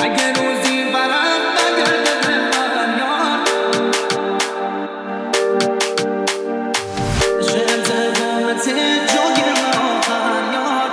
اگه روزی برم بگرده دل من یار شمت قامت جاگر آخر یار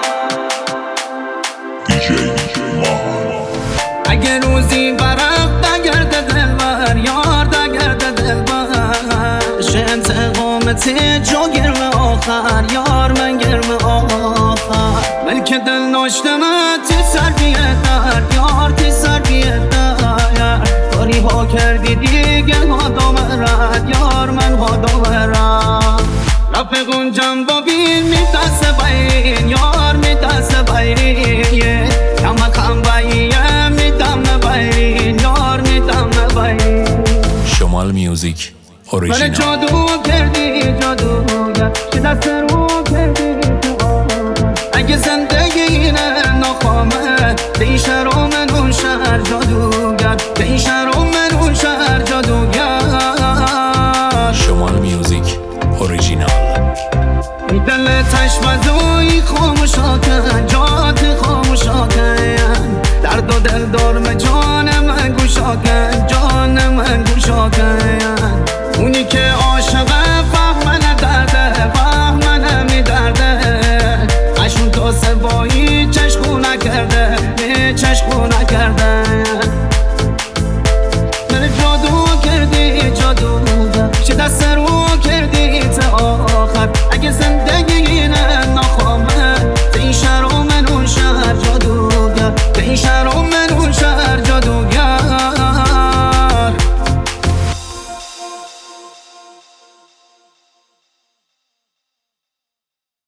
اگه روزی برم بگرده دل من یار بگرده دل من شمت قامت جاگر آخر یار من گرم آخر ملک دل ناشته من تو سر بیدر یار تو سر بیدر کاری ها کردی دیگه ها دامرد یار من ها دامرد رفقون جنبا بین میتسه بین یار میتسه بین کم بین میتم بین یار میتم بین شمال میوزیک اوریجینال من جادو کردی جادوگر که دست رو کردی اگه زندگی اینه ناخوامه به این شهر و من اون شهر جادوگر به این شهر و من اون شهر جادوگر شمال میوزیک اوریجینال دل تشمدوی خاموشا کن جات خاموشا کن درد و دل دارم جان من گوشا کن جان من گوشا کن اونی که عاشقه فهمنه درده فهمنه می درده اشون تا سبایی